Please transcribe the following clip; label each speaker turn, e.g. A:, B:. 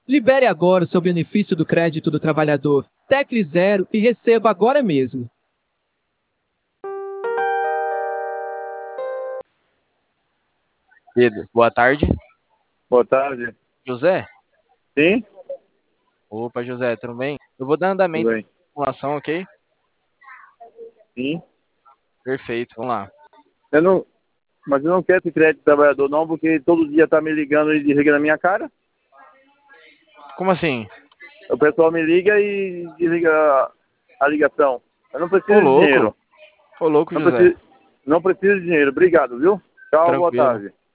A: Libere agora o seu benefício do crédito do trabalhador. Tecle 0 e receba agora mesmo.
B: Pedro, boa tarde.
C: Boa tarde.
B: José?
C: Sim?
B: Opa, José, tudo bem? Eu vou dar
C: Tudo
B: andamento
C: bem.
B: à simulação, ok?
C: Sim.
B: Perfeito, vamos lá.
C: Mas eu não quero esse crédito de trabalhador não, porque todo dia tá me ligando e desliga na minha cara.
B: Como assim?
C: O pessoal me liga e desliga a ligação. Eu não
B: Ô,
C: preciso de
B: louco.
C: dinheiro.
B: Ô, louco,
C: Não
B: José.
C: preciso, não preciso de dinheiro. Obrigado, viu? Tchau, boa
B: Tranquilo.
C: tarde.